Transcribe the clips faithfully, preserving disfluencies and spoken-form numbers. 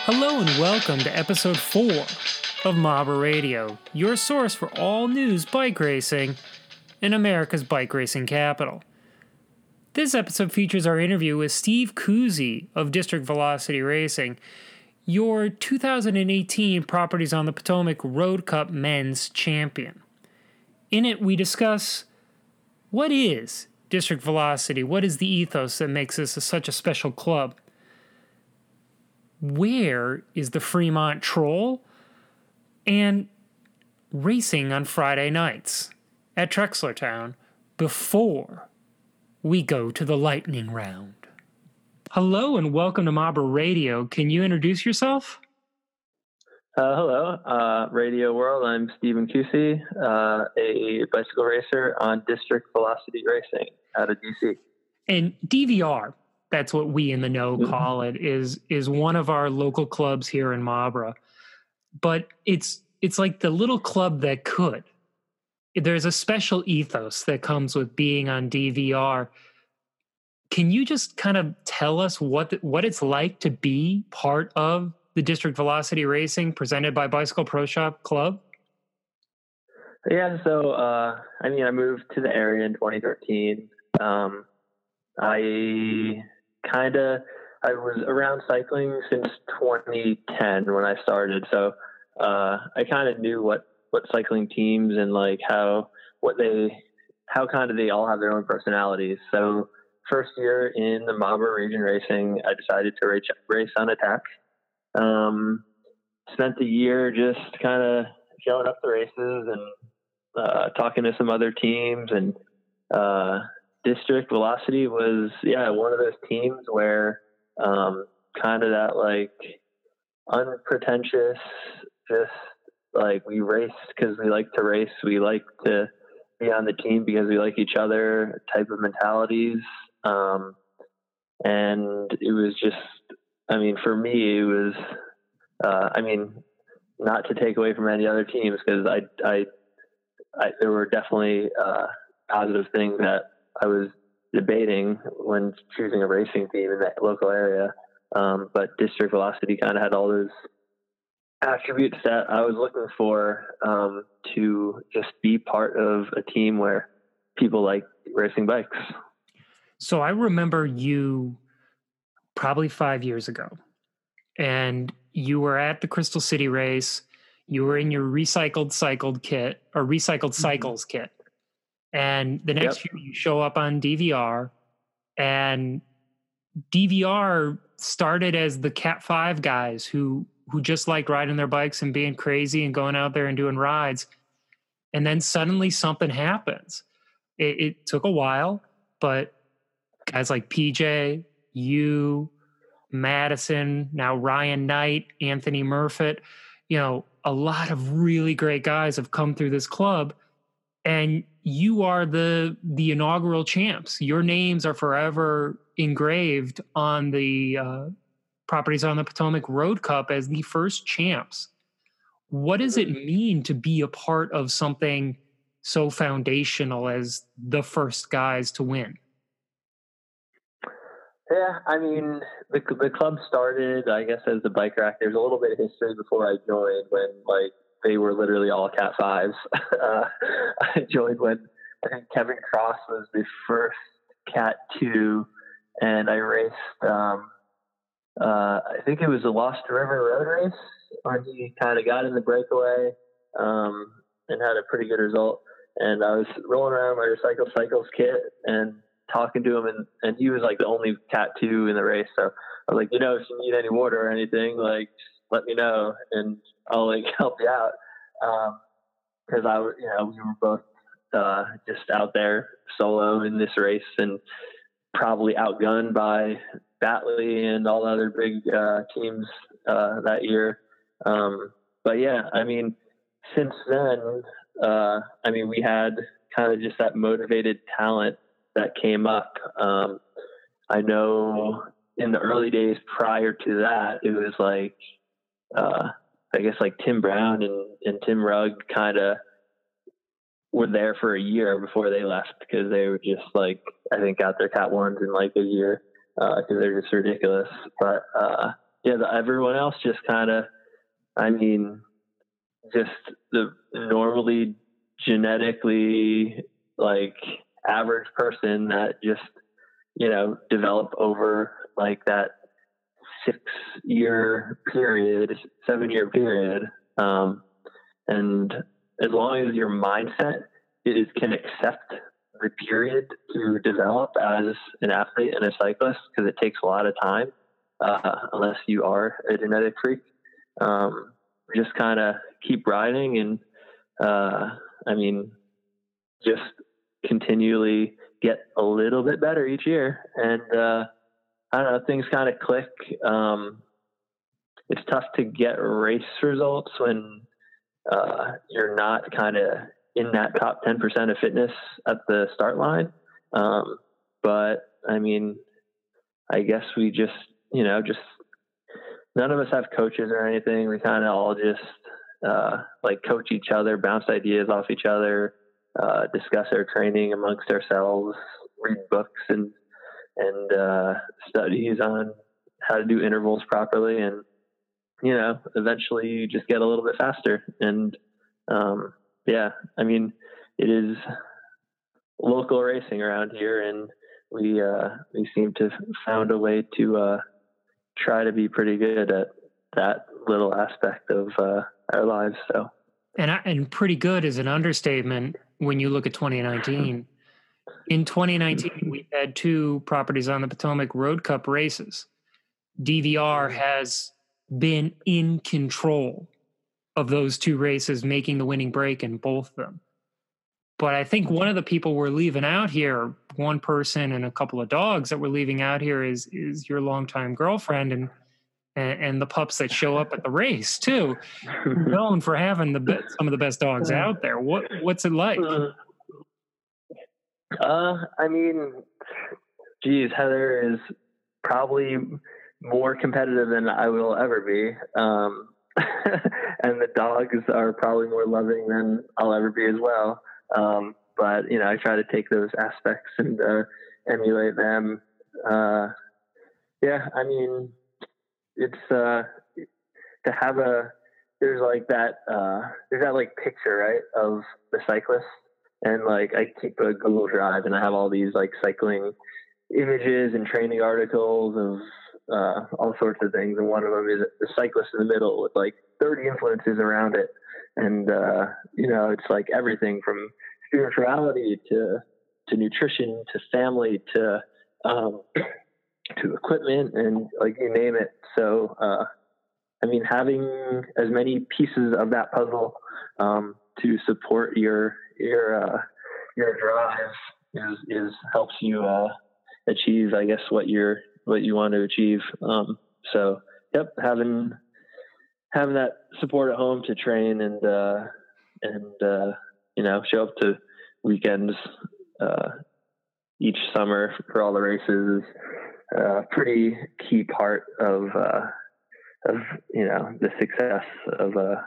Hello and welcome to episode four of Mobber Radio, your source for all news bike racing in America's bike racing capital. This episode features our interview with Steve Kuzy of District Velocity Racing, your two thousand eighteen Properties on the Potomac Road Cup Men's Champion. In it, we discuss what is District Velocity, what is the ethos that makes this a, such a special club, where is the Fremont Troll, and racing on Friday nights at Trexlertown before we go to the lightning round. Hello and welcome to Mobber Radio. Can you introduce yourself? Uh, hello, uh, Radio World. I'm Stephen Kuzy, uh, a bicycle racer on District Velocity Racing out of D C. And D V R, that's what we in the know call it, is is one of our local clubs here in Mobber. But it's it's like the little club that could. There's a special ethos that comes with being on D V R. Can you just kind of tell us what the, what it's like to be part of the District Velocity Racing presented by Bicycle Pro Shop Club? Yeah, so uh, I mean, I moved to the area in twenty thirteen. Um, I kind of I was around cycling since twenty ten when I started, so uh, I kind of knew what what cycling teams and like how what they how kind of they all have their own personalities. So first year in the Mobber Region Racing, I decided to race, race on Attack. Um, spent the year just kind of showing up to races and uh, talking to some other teams, and uh, District Velocity was, yeah, one of those teams where um, kind of that like unpretentious, just like we race because we like to race, we like to be on the team because we like each other type of mentalities. Um, and it was just, I mean, for me, it was, uh, I mean, not to take away from any other teams, because I, I, I, there were definitely uh, positive things that I was debating when choosing a racing team in that local area. Um, but District Velocity kind of had all those attributes that I was looking for um, to just be part of a team where people like racing bikes. So I remember you probably five years ago, and you were at the Crystal City race. You were in your recycled cycled kit or recycled cycles mm-hmm. kit. And the next yep. year you show up on D V R, and D V R started as the Cat five guys who, who just liked riding their bikes and being crazy and going out there and doing rides. And then suddenly something happens. It, it took a while, but guys like P J, you, Madison, now Ryan Knight, Anthony Murfitt, you know, a lot of really great guys have come through this club, and you are the the inaugural champs. Your names are forever engraved on the uh, Properties on the Potomac Road Cup as the first champs. What does it mean to be a part of something so foundational as the first guys to win? Yeah, I mean, the the club started, I guess, as the bike rack. There's a little bit of history before I joined when, like, they were literally all Cat fives. uh, I joined when I think Kevin Cross was the first Cat two, and I raced, um, uh, I think it was the Lost River Road race, where he kind of got in the breakaway um, and had a pretty good result. And I was rolling around my Recycle Cycles kit and talking to him, and, and he was like the only Cat two in the race. So I was like, you know, if you need any water or anything, like, let me know and I'll like help you out. Um, cause I, you know, we were both, uh, just out there solo in this race and probably outgunned by Batley and all the other big, uh, teams, uh, that year. Um, but yeah, I mean, since then, uh, I mean, we had kind of just that motivated talent that came up. Um, I know in the early days prior to that, it was like, uh, I guess like Tim Brown and, and Tim Rugg kind of were there for a year before they left, because they were just like, I think got their Cat ones in like a year, uh, cause they're just ridiculous. But, uh, yeah, the, everyone else just kind of, I mean, just the normally genetically like average person that just, you know, develop over like that six year period, seven year period. Um, and as long as your mindset is can accept the period to develop as an athlete and a cyclist, because it takes a lot of time, uh, unless you are a genetic freak. Um, just kind of keep riding and, uh, I mean, just continually get a little bit better each year. And, uh, I don't know, things kind of click. Um, it's tough to get race results when, uh, you're not kind of in that top ten percent of fitness at the start line. Um, but I mean, I guess we just, you know, just none of us have coaches or anything. We kind of all just, uh, like coach each other, bounce ideas off each other, uh, discuss our training amongst ourselves, read books and, and, uh, studies on how to do intervals properly. And, you know, eventually you just get a little bit faster. And, um, yeah, I mean, it is local racing around here, and we, uh, we seem to have found a way to, uh, try to be pretty good at that little aspect of, uh, our lives. So, and, I, and pretty good is an understatement when you look at twenty nineteen. In twenty nineteen, we had two Properties on the Potomac Road Cup races. D V R has been in control of those two races, making the winning break in both of them. But I think one of the people we're leaving out here, one person and a couple of dogs that we're leaving out here, is is your longtime girlfriend and and, and the pups that show up at the race too, known for having the be- some of the best dogs out there. What what's it like? Uh, I mean, geez, Heather is probably more competitive than I will ever be. Um, and the dogs are probably more loving than I'll ever be as well. Um, but you know, I try to take those aspects and, uh, emulate them. Uh, yeah, I mean, it's, uh, to have a, there's like that, uh, there's that like picture, right, of the cyclist. And like, I keep a Google Drive and I have all these like cycling images and training articles of, uh, all sorts of things. And one of them is the cyclist in the middle with like thirty influences around it. And, uh, you know, it's like everything from spirituality to, to nutrition, to family, to, um, to equipment and like, you name it. So, uh, I mean, having as many pieces of that puzzle, um, to support your, your, uh, your drive is, is helps you, uh, achieve, I guess, what you're, what you want to achieve. Um, so, yep, having, having that support at home to train and, uh, and, uh, you know, show up to weekends, uh, each summer for all the races is a pretty key part of, uh, of, you know, the success of a,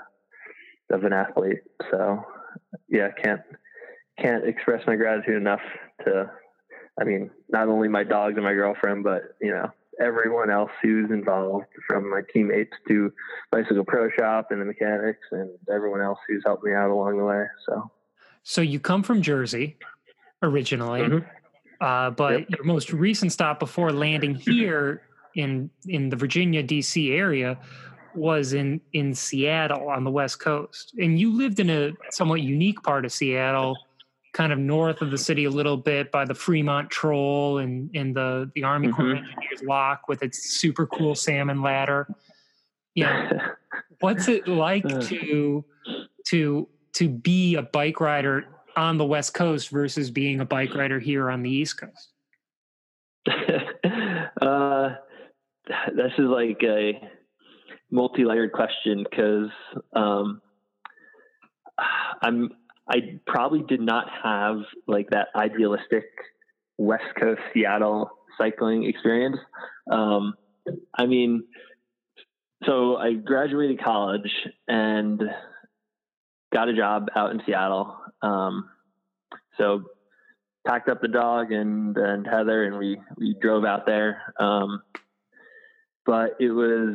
of an athlete. So yeah, can't, can't express my gratitude enough to, I mean, not only my dogs and my girlfriend, but, you know, everyone else who's involved, from my teammates to Bicycle Pro Shop and the mechanics and everyone else who's helped me out along the way. So, so you come from Jersey originally, mm-hmm. uh, but yep. your most recent stop before landing here in, in the Virginia, D C area was in, in Seattle on the West Coast. And you lived in a somewhat unique part of Seattle, kind of north of the city a little bit by the Fremont Troll and, and the, the Army mm-hmm. Corps of Engineers Lock with its super cool salmon ladder. You know, what's it like to, to, to be a bike rider on the West Coast versus being a bike rider here on the East Coast? uh, this is like a multi-layered question because um, I'm, I probably did not have like that idealistic West Coast Seattle cycling experience. Um, I mean, so I graduated college and got a job out in Seattle. Um, so packed up the dog and, and Heather and we, we drove out there. Um, but it was,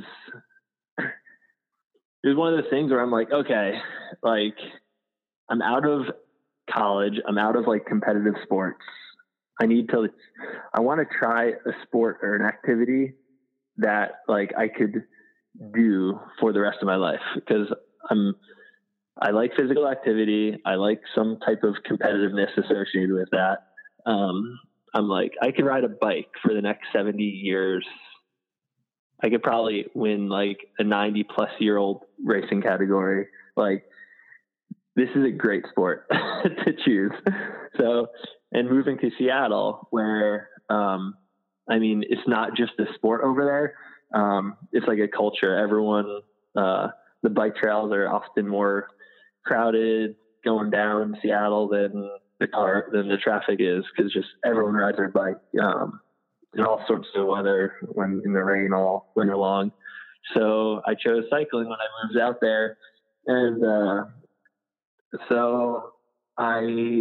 it was one of those things where I'm like, okay, like I'm out of college. I'm out of like competitive sports. I need to, I want to try a sport or an activity that like I could do for the rest of my life, because I'm, I like physical activity. I like some type of competitiveness associated with that. Um, I'm like, I could ride a bike for the next seventy years. I could probably win like a ninety plus year old racing category. Like, this is a great sport to choose. So, and moving to Seattle, where, um, I mean, it's not just a sport over there. Um, it's like a culture. Everyone, uh, the bike trails are often more crowded going down Seattle than the car, than the traffic is, because just everyone rides their bike, um, in all sorts of weather, when in the rain all winter long. So I chose cycling when I moved out there. And, uh, so I,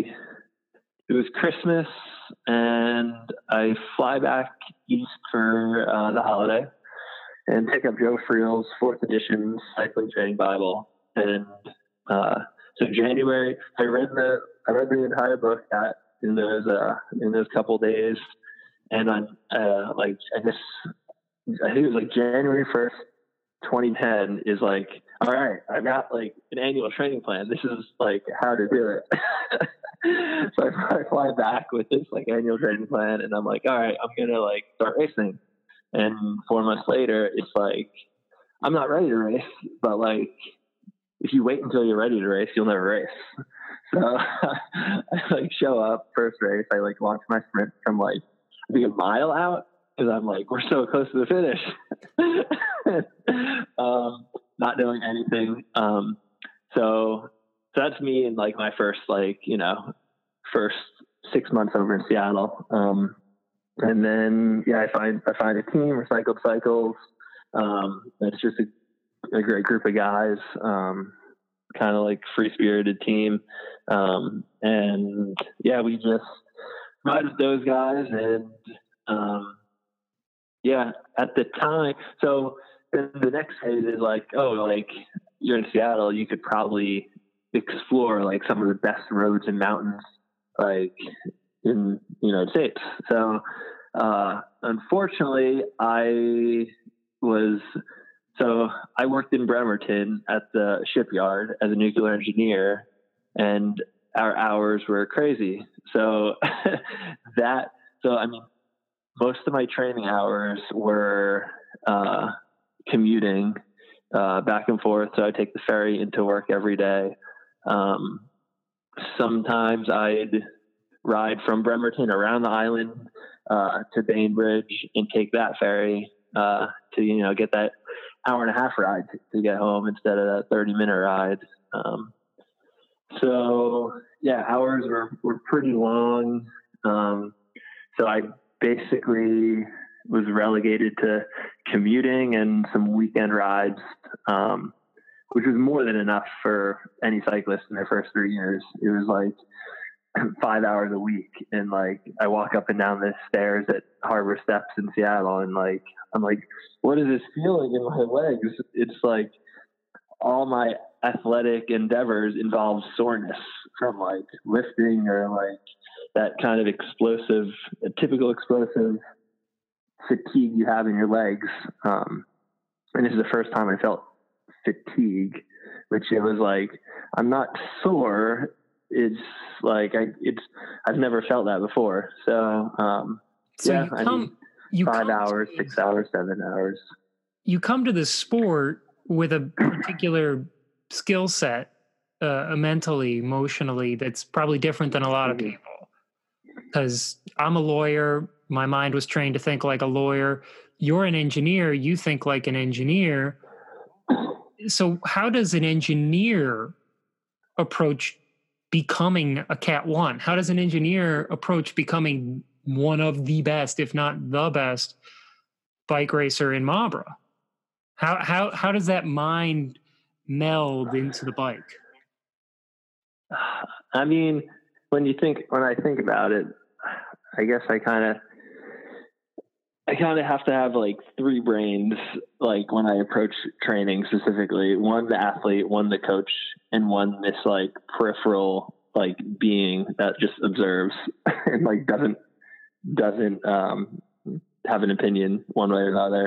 it was Christmas and I fly back east for uh, the holiday and pick up Joe Friel's fourth edition Cycling Training Bible. And uh, so January, I read the I read the entire book that in those uh, in those couple days, and on uh, like I guess I think it was like January first, twenty ten is like, all right, I got like an annual training plan. This is like how to do it. So I, I fly back with this like annual training plan, and I'm like, all right, I'm gonna like start racing. And four months later, it's like, I'm not ready to race, but like, if you wait until you're ready to race, you'll never race. So I like show up first race. I like launch my sprint from like I think a mile out, because I'm like, we're so close to the finish. um, not doing anything. Um, so, so that's me in like my first like you know first six months over in Seattle. Um, and then yeah, I find I find a team, Recycled Cycles. Um, it's just a, a great group of guys. Um, kind of like free spirited team. Um, and yeah, we just ride with those guys. And, um, yeah, at the time, so then the next phase is like, oh, like you're in Seattle, you could probably explore like some of the best roads and mountains, like in the United States. So, uh, unfortunately I was, So I worked in Bremerton at the shipyard as a nuclear engineer, and our hours were crazy. So that, so I mean, most of my training hours were uh, commuting uh, back and forth. So I take the ferry into work every day. Um, sometimes I'd ride from Bremerton around the island uh, to Bainbridge and take that ferry uh, to, you know, get that hour and a half ride to, to get home instead of that thirty minute ride. Um, so yeah, hours were, were pretty long. Um, so I basically was relegated to commuting and some weekend rides, um, which was more than enough for any cyclist in their first three years. It was like five hours a week. And like, I walk up and down the stairs at Harbor Steps in Seattle, and like, I'm like, what is this feeling in my legs? It's like all my athletic endeavors involve soreness from like lifting or like that kind of explosive, typical explosive fatigue you have in your legs. Um, and this is the first time I felt fatigue, which it was like, I'm not sore. It's like, I, it's, I've never felt that before. So, um, so yeah, you I come, mean, you five come hours, to, six hours, seven hours. You come to the sport with a particular skill set, uh, mentally, emotionally, that's probably different than a lot of people. Because I'm a lawyer, my mind was trained to think like a lawyer. You're an engineer, you think like an engineer. So how does an engineer approach becoming a Cat one? How does an engineer approach becoming one of the best, if not the best, bike racer in Marlboro? How how how does that mind meld into the bike? I mean, when you think when I think about it, I guess I kind of I kind of have to have like three brains, like when I approach training specifically. One, the athlete, one, the coach, and one, this like peripheral like being that just observes and like doesn't doesn't um, have an opinion one way or another.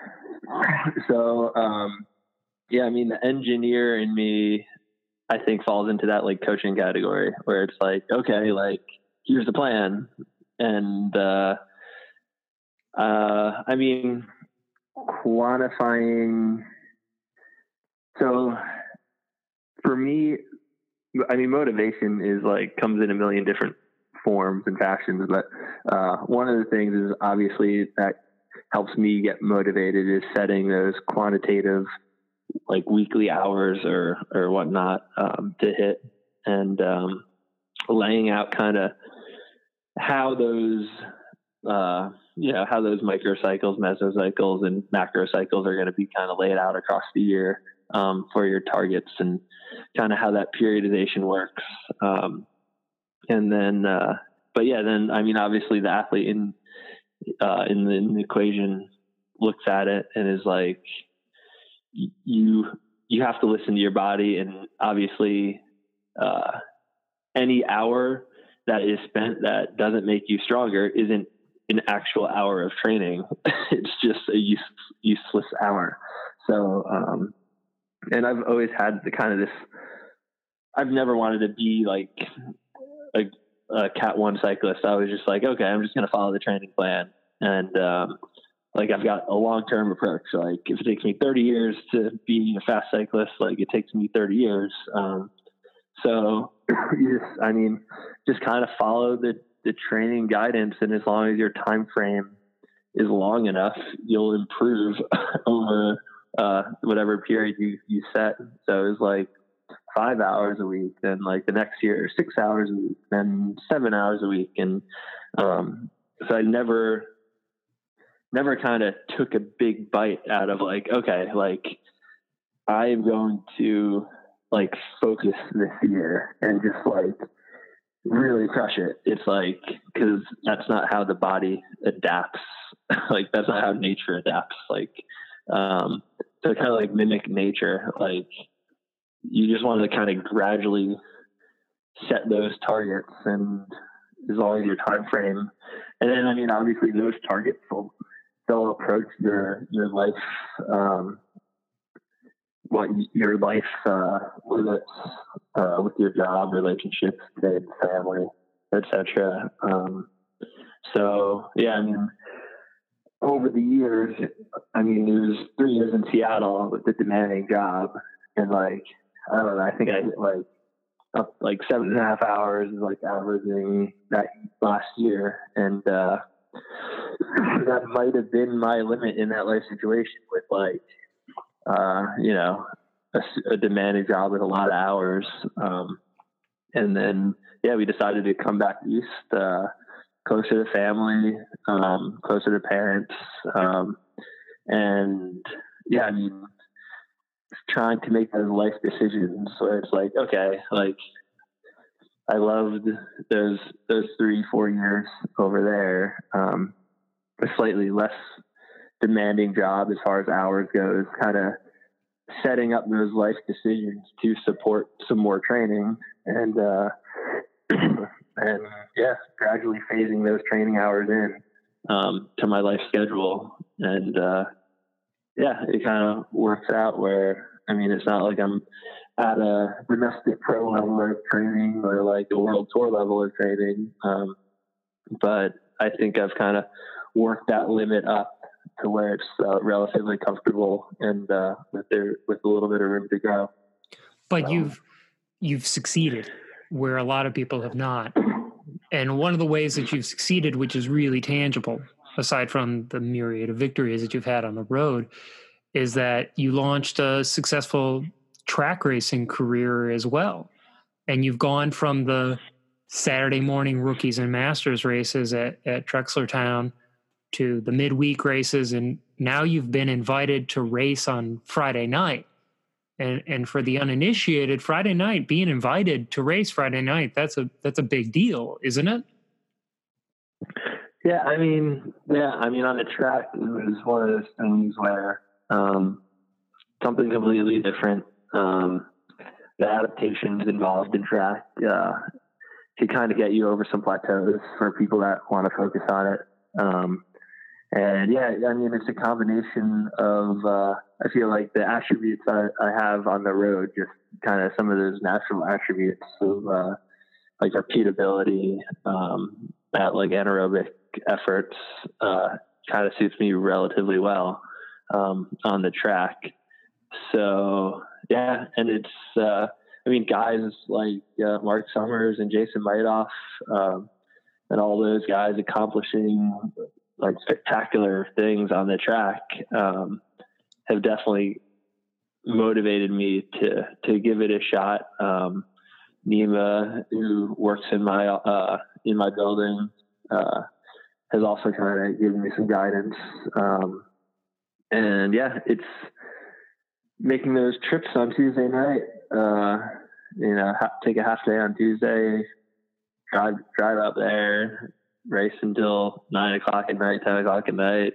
So um, yeah, I mean, the engineer in me, I think, falls into that like coaching category where it's like, okay, like here's the plan, and uh, uh, I mean, quantifying. So for me, I mean, motivation is like comes in a million different forms and fashions, but uh, one of the things is obviously that helps me get motivated is setting those quantitative like weekly hours or or whatnot um, to hit, and um, laying out kind of how those uh, you know how those microcycles, mesocycles, and macrocycles are going to be kind of laid out across the year um, for your targets, and kind of how that periodization works. Um, and then, uh, but yeah, then I mean, obviously the athlete in uh, in, the, in the equation looks at it and is like, you you have to listen to your body, and obviously uh, any hour that is spent that doesn't make you stronger isn't an actual hour of training. It's just a use, useless hour. So um, and I've always had the kind of this, I've never wanted to be like a, a cat one cyclist. I was just like, okay, I'm just going to follow the training plan. And um, like, I've got a long-term approach. Like if it takes me thirty years to be a fast cyclist, like it takes me thirty years. Um, so you just, I mean, just kind of follow the, the training guidance. And as long as your time frame is long enough, you'll improve over uh, whatever period you, you set. So it was like five hours a week, then like the next year, six hours a week, then seven hours a week. And um, so I never, never kind of took a big bite out of like, okay, like I am going to like focus this year and just like really crush it. It's like, cause that's not how the body adapts. Like that's not how nature adapts. Like, um, to kind of like mimic nature, like you just want to kind of gradually set those targets, and as long as your time frame, and then, I mean, obviously those targets will, they'll approach your, your life, um, what your life, uh, limits, uh, with your job, relationships, kids, family, et cetera. Um, so yeah, I mean, over the years, I mean, it was three years in Seattle with the demanding job, and like, I don't know, I think I hit like up like seven and a half hours is like averaging that last year. And, uh, that might have been my limit in that life situation with like, uh, you know, a, a demanding job with a lot of hours. Um, and then, yeah, we decided to come back east, uh, closer to family, um, closer to parents. Um, and yeah, I mean, trying to make those life decisions where it's like, okay, like I loved those, those three, four years over there. Um, a slightly less demanding job as far as hours goes, kind of setting up those life decisions to support some more training, and, uh, and yeah, gradually phasing those training hours in, um, to my life schedule. And, uh, yeah, it kind of works out where, I mean, it's not like I'm at a domestic pro level of training or like a world tour level of training. Um, but I think I've kind of worked that limit up to where it's uh, relatively comfortable, and uh, with there with a little bit of room to grow. But so. you've you've succeeded where a lot of people have not. And one of the ways that you've succeeded, which is really tangible, aside from the myriad of victories that you've had on the road, is that you launched a successful track racing career as well. And you've gone from the Saturday morning rookies and masters races at, at Trexlertown to the midweek races. And now you've been invited to race on Friday night. And and for the uninitiated, Friday night, being invited to race Friday night, that's a that's a big deal, isn't it? Yeah, I mean, yeah, I mean, on the track, it was one of those things where um, something completely different. Um, the adaptations involved in track uh, to kind of get you over some plateaus for people that want to focus on it. Um, and yeah, I mean, it's a combination of, uh, I feel like the attributes I, I have on the road, just kind of some of those natural attributes of uh, like repeatability, um, at like anaerobic efforts, uh, kind of suits me relatively well, um, on the track. So yeah, and it's, uh, I mean, guys like uh, Mark Summers and Jason Midoff, um, and all those guys accomplishing like spectacular things on the track, um, have definitely motivated me to to give it a shot. Um, Nima, who works in my uh, in my building, uh, has also kind of given me some guidance. Um, and yeah, it's making those trips on Tuesday night. Uh, you know, ha- take a half day on Tuesday, drive drive out there, race until nine o'clock at night, ten o'clock at night.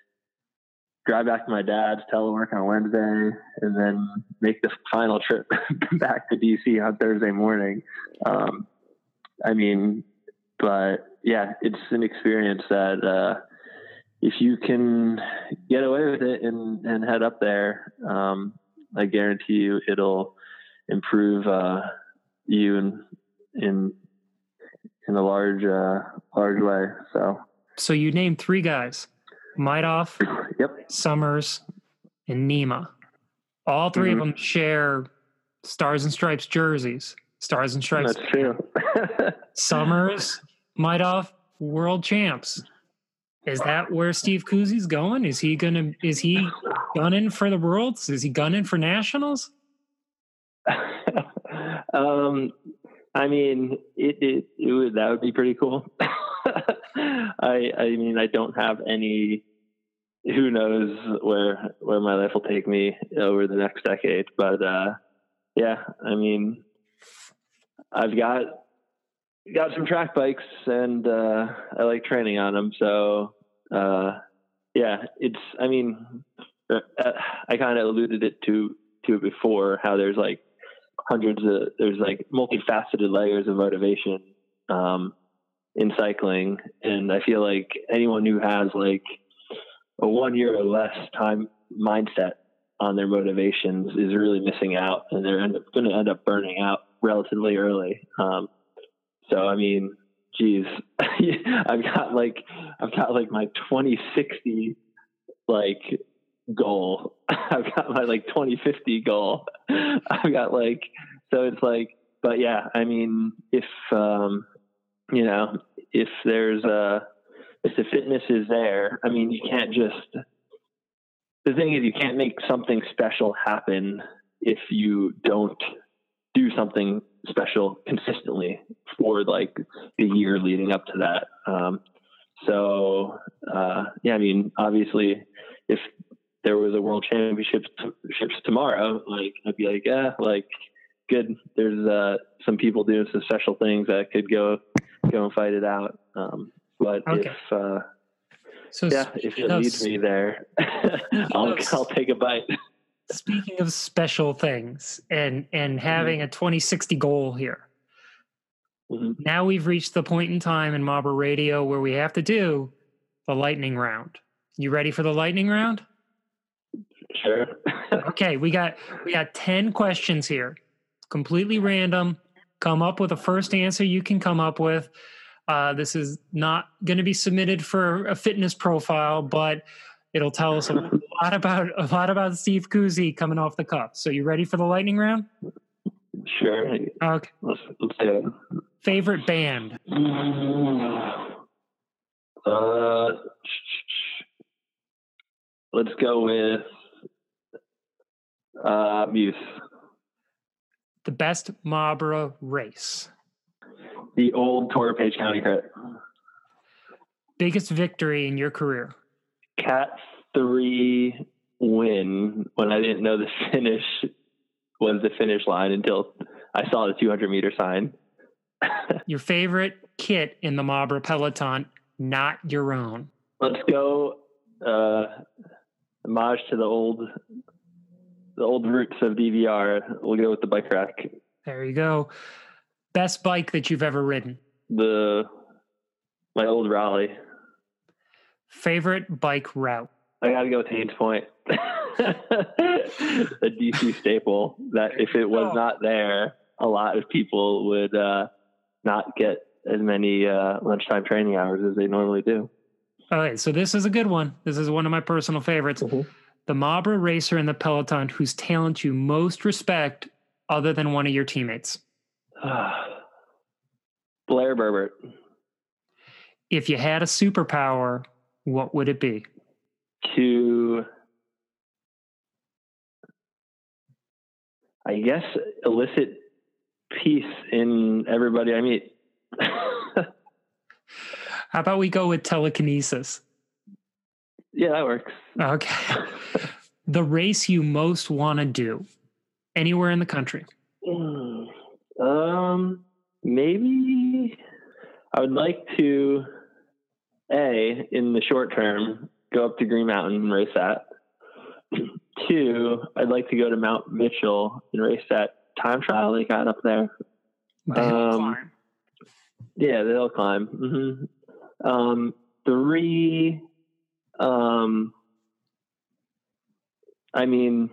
Drive back to my dad's, telework on Wednesday, and then make the final trip back to D C on Thursday morning. Um, I mean, but yeah, it's an experience that uh, if you can get away with it and, and head up there, um, I guarantee you it'll improve uh, you in in in a large uh, large way. So, so you named three guys: Midoff, yep, Summers, and Nima. All three mm-hmm. of them share Stars and Stripes jerseys. Stars and Stripes. That's true. Summers, Midoff, world champs. Is that where Steve Kuzy's going? Is he gonna? Is he gunning for the worlds? Is he gunning for nationals? um, I mean, it, it, it would, that would be pretty cool. I, I mean, I don't have any, who knows where, where my life will take me over the next decade, but, uh, yeah, I mean, I've got, got some track bikes and, uh, I like training on them. So, uh, yeah, it's, I mean, I kind of alluded it to, to it before, how there's like hundreds of, there's like multifaceted layers of motivation, um, in cycling. And I feel like anyone who has like a one year or less time mindset on their motivations is really missing out, and they're going to end up burning out relatively early. Um, so, I mean, geez, I've got like, I've got like my twenty sixty, like, goal. I've got my like twenty fifty goal. I've got like, so it's like, but yeah, I mean, if, um, you know, if there's a, if the fitness is there, I mean, you can't just, the thing is you can't make something special happen if you don't do something special consistently for like the year leading up to that. Um, so, uh, yeah, I mean, obviously if there was a world championships ships tomorrow, like I'd be like, yeah, like good. There's uh, some people doing some special things that could go, go and fight it out. Um, but okay. if, uh, so yeah, if it leads me there, I'll, of, I'll take a bite. Speaking of special things and, and having mm-hmm. a twenty sixty goal here, mm-hmm. now we've reached the point in time in Mobber Radio where we have to do the lightning round. You ready for the lightning round? Sure. Okay, we got we got ten questions here, completely random. Come up with the first answer you can come up with. Uh, this is not going to be submitted for a fitness profile, but it'll tell us a lot about a lot about Steve Kuzy coming off the cuff. So, you ready for the lightning round? Sure. Okay. Let's, let's do it. Favorite band? Uh, let's go with uh, Muse. The best Marlboro race? The old Tour of Page County Crit. Biggest victory in your career? Cat three win when I didn't know the finish was the finish line until I saw the two hundred meter sign. Your favorite kit in the Marlboro Peloton not your own? Let's go uh, homage to the old the old roots of D V R. We'll go with the bike rack. There you go. Best bike that you've ever ridden? The my old Raleigh. Favorite bike route? I got to go with Haynes Point. A D C staple that if it was not there, a lot of people would uh, not get as many uh, lunchtime training hours as they normally do. Okay, so this is a good one. This is one of my personal favorites. Mm-hmm. The Mabra racer in the peloton whose talent you most respect other than one of your teammates. Blair Berbert. If you had a superpower, what would it be? To, I guess, elicit peace in everybody I meet. How about we go with telekinesis? Yeah, that works. Okay. The race you most want to do anywhere in the country? Mm, um, maybe I would like to, A, in the short term, go up to Green Mountain and race that. Two, I'd like to go to Mount Mitchell and race that time trial they got up there. The hill um, climb. Yeah, the hill climb. Mm-hmm. Um, three, um, I mean,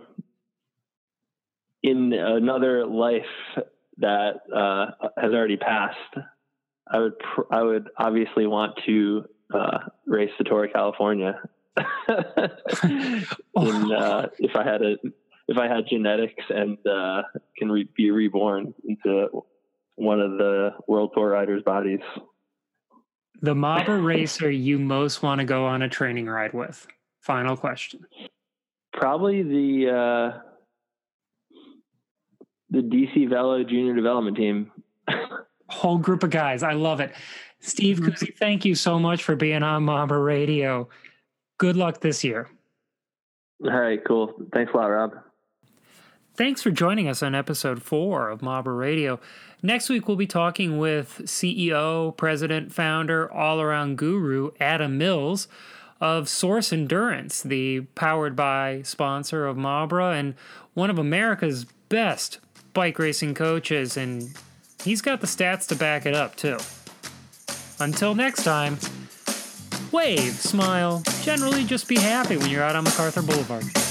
in another life that uh, has already passed, I would pr- I would obviously want to uh, race the Tour of California. in, uh, if I had a if I had genetics and uh, can re- be reborn into one of the World Tour riders' bodies. The Mabra racer you most want to go on a training ride with? Final question. Probably the uh, the D C Velo Junior Development Team. Whole group of guys. I love it. Steve Kusi, thank you so much for being on Mabra Radio. Good luck this year. All right, cool. Thanks a lot, Rob. Thanks for joining us on episode four of Mabra Radio. Next week, we'll be talking with C E O, president, founder, all-around guru, Adam Mills of Source Endurance, the powered by sponsor of Mabra and one of America's best bike racing coaches. And he's got the stats to back it up, too. Until next time, wave, smile, generally just be happy when you're out on MacArthur Boulevard.